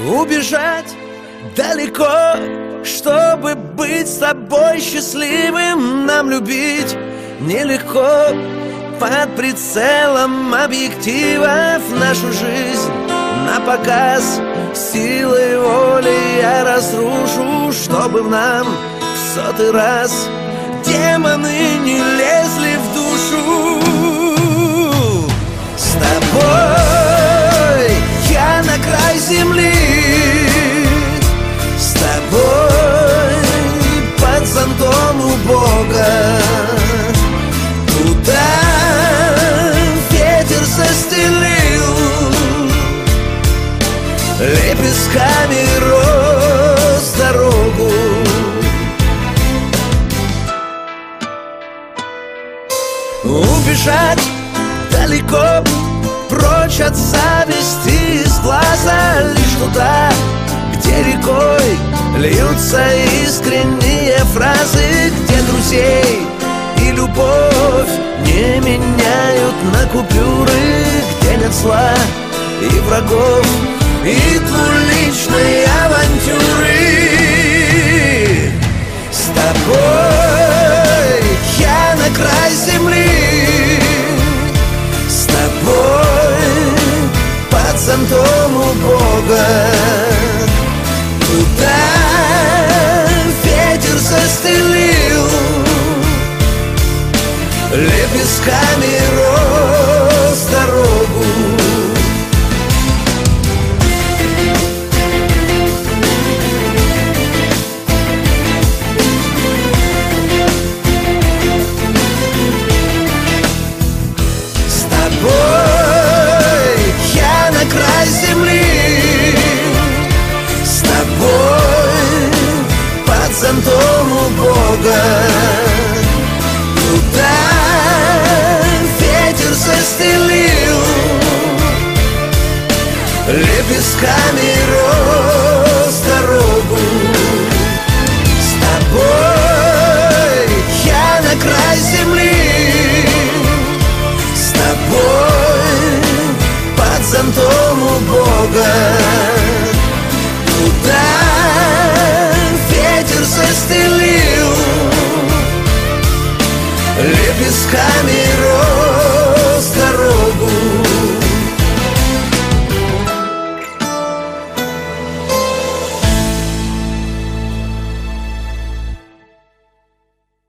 Убежать далеко, чтобы быть с тобой счастливым. Нам любить нелегко, под прицелом объективов нашу жизнь на показ. Силой воли я разрушу, чтобы в нам в 100-й раз демоны не лезли в душу. С тобой я на край земли, с тобой под зонтом у Бога. Туда ветер застелил лепестками роз дорогу. Убежать далеко, прочь от зависти из глаза, лишь туда, где рекой льются искренние фразы, где друзей и любовь не меняют на купюры, где нет зла и врагов, и двуличной авантюры. С тобой я на край земли, с тобой под зонтом у Бога. Туда ветер застелил лепестками роз дорогу. Я на край земли, с тобой под зонтом у Бога. Туда ветер застелил лепестками роз дорогу. С тобой я на край земли, с тобой под зонтом у Бога.